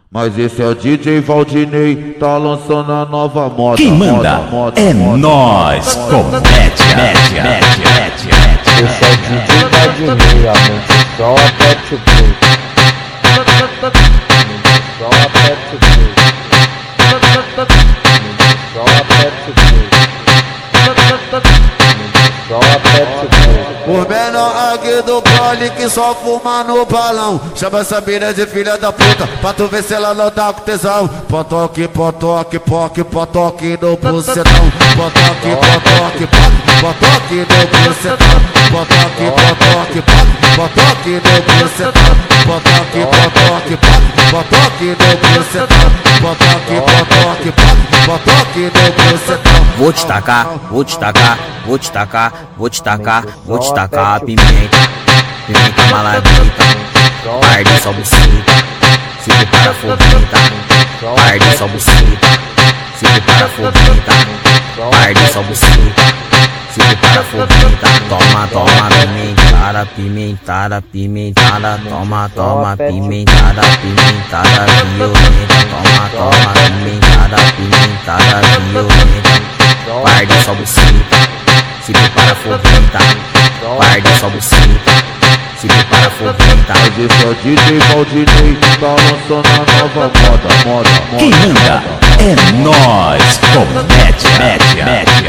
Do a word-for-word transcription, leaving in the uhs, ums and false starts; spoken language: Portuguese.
Mas esse é o D J Valdinei, tá lançando a nova moda. Quem manda moda, moda, é moda, nós, comédia, média, média, média. Esse é o D J Valdinei, aumente o som, aperte o play. Aumente o som, aperte o play. Aumente o som, aperte o play. Aumente o som, aperte o play. Os menor aqui do pole que só fuma no balão. Chama essa mina de filha da puta, pra tu ver se ela não tá com tesão. Potoque, potoque, poque, potoque no bucetão. Potoque, potoque, poque, potoque no bucetão. Potoque, potoque, poque, potoque no bucetão. Potoque, potoque, poque, potoque no bucetão. Potoque, potoque, poque, potoque no bucetão. Vou te tacar, vou te tacar, vou te tacar, vou te tacar, vou te tacar a pimenta, pimenta maladita, arde só buceta, se prepara fobenta, arde só buceta, se prepara fobenta, arde só buceta, se prepara fobenta, toma, toma, pimentada, pimentada, pimentada, toma, toma, pimentada, pimentada, violenta, toma, toma, pimentada, pimentada, violenta, arde só buceta. Se prepara fobenta, guarda só buceta. Se prepara fobenta. Mas esse é o D J Valdinei, tá lançando a nova moda, moda, moda. Quem manda é nós, comédia, média, média.